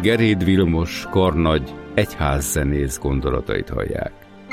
Geréd Vilmos karnagy egyházzenész gondolatait hallják.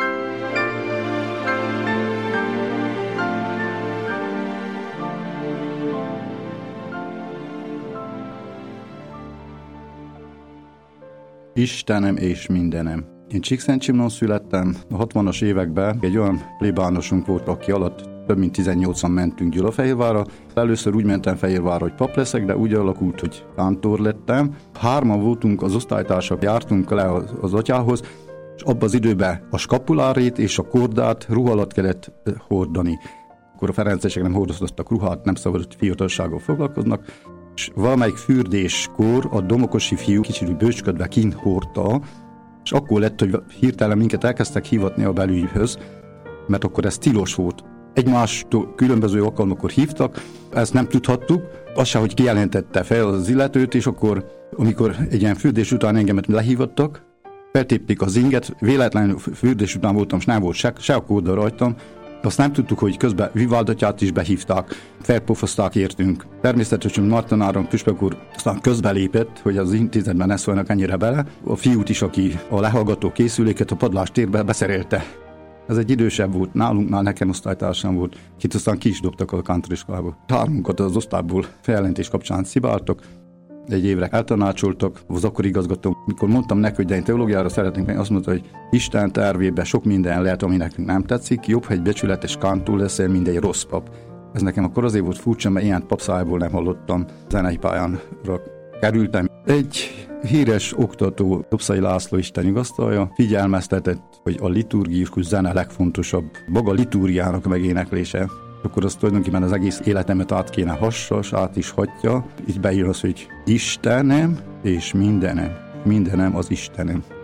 Istenem és mindenem. Én Csíkszentsimnon születtem, a 60-as években egy olyan plébánosunk volt, aki alatt több mint 18-an mentünk Gyulafehérvárra. Először úgy mentem Fehérvárra, hogy pap leszek, de úgy alakult, hogy kántor lettem. 3-an voltunk, az osztálytársak, jártunk le az atyához, és abban az időben a skapulárét és a kordát ruha alatt kellett hordani. Akkor a ferencesek nem hordoztattak ruhát, nem szabad, hogy fiatalsággal foglalkoznak. És valamelyik fürdéskor a domokosi fiú kicsit bőcsködve kint hordta, és akkor lett, hogy hirtelen minket elkezdtek hivatni a belügyhöz, mert akkor ez tilos volt. Egymástól különböző alkalmakkor hívtak, ezt nem tudhattuk, az se, hogy kijelentette fel az illetőt, és akkor, amikor egy ilyen fürdés után engemet lehívottak, feltépték az inget, véletlenül fürdés után voltam, és nem volt se a kóda rajtam, azt nem tudtuk, hogy közben Vivaldatját is behívták, felpofozták értünk. Természetesen Marton Áron püspök úr aztán közbelépett, hogy az intézetben ne szólnak ennyire bele. A fiút is, aki a lehallgató készüléket a padlás térbe beszerelte. Ez egy idősebb volt, nálunknál nekem osztálytársam volt, akit aztán ki is dobtak a kántoriskolából. 3-unkat az osztályból feljelentés kapcsán szibáltak, egy évre eltanácsoltak, az akkori igazgató, mikor mondtam neki, hogy de én teológiára szeretnék menni, azt mondta, hogy Isten tervében sok minden lehet, ami nekünk nem tetszik, jobb, ha egy becsületes kántor leszel, mint egy rossz pap. Ez nekem akkor azért volt furcsa, mert ilyen papszájából nem hallottam. Zenei pályánra kerültem. Egy híres oktató, Dobszai László, Isten vigasztalja, figyelmeztetett, hogy a liturgikus zene legfontosabb, maga liturgiának megéneklése. Akkor az tulajdonképpen az egész életemet át kéne hassa, és át is hagyja. Itt beír az, hogy Istenem és mindenem. Mindenem az Istenem.